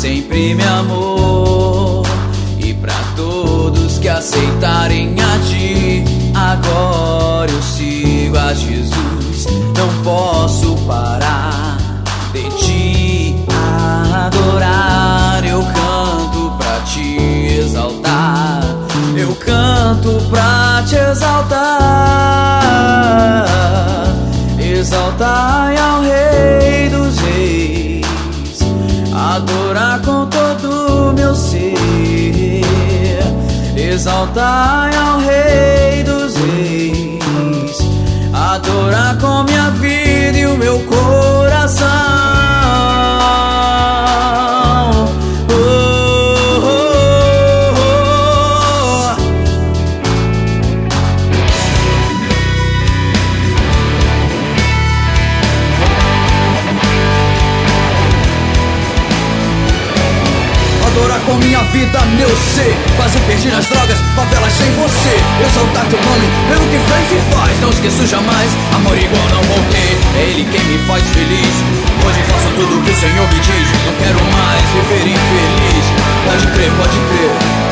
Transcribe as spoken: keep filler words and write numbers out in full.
sempre me amou. E pra todos que aceitarem a ti, agora eu sigo a Jesus. Não posso parar de te adorar. Eu canto pra te exaltar, eu canto pra te exaltar. Exaltai ao Rei dos Reis, adorar com todo o meu ser. Exaltai ao Rei dos Reis, adorar com minha vida e o meu coração. Oh, oh, oh, oh. Adorar com minha vida, meu ser, quase perdi nas drogas, favelas sem você. Exaltar teu nome pelo que fez e faz, não esqueço jamais. Amor igual não vou ter, é Ele quem me faz feliz. Hoje faço tudo o que o Senhor me diz, não quero mais viver infeliz. Pode crer, pode crer.